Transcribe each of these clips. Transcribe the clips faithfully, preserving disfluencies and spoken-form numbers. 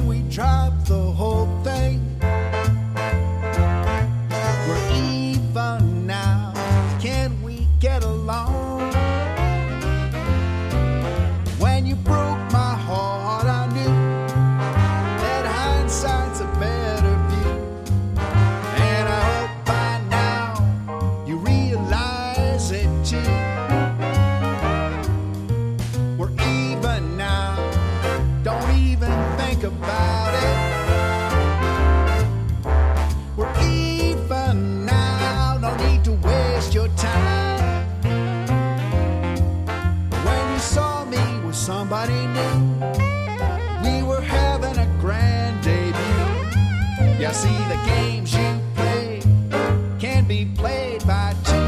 Can we drop the whole thing? We're even now. Can we get along? When you broke my heart, I knew that hindsight's a better view. And I hope by now you realize it too. We're even now. Don't even think about it. We're even now. No need to waste your time. When you saw me with somebody new, we were having a grand debut. You see, the games you play can be played by two.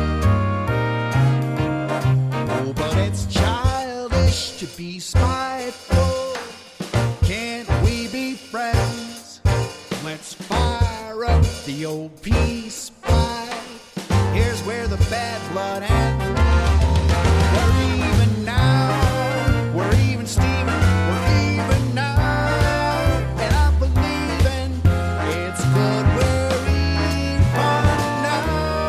Oh, but it's childish to be spiteful. Can't we be friends? Let's fire up the old peace pipe. Here's where the bad blood ends. We're even now. We're even steaming. We're even now. And I'm believing it's good. We're even now.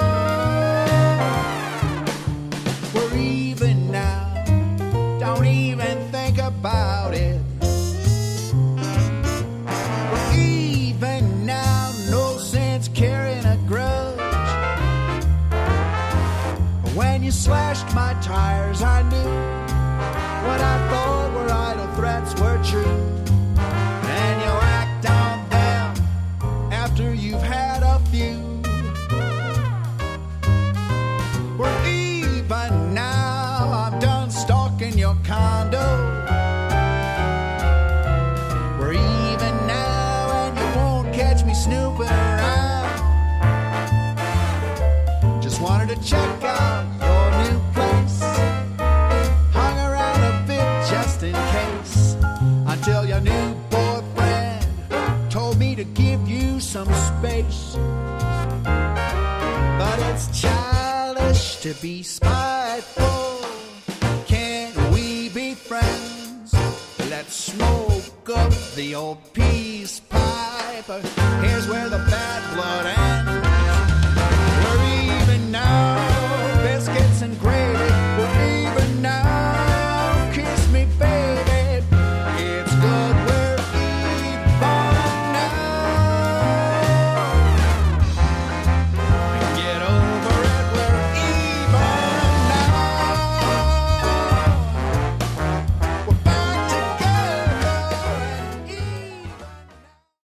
We're even now. Don't even think about it. We're even now. No sense carrying a grudge. When you slashed my tires, I knew what I thought were idle threats were true. And you act on them after you've had a few. We're even now. I'm done stalking your condo. We're even now, and you won't catch me snooping around. Just wanted to check out your new place. Hung around a bit just in case, until your new boyfriend told me to give you some space. But it's childish to be spiteful. Can't we be friends? Let's smoke up the old peace pipe. Here's where the bad blood ends.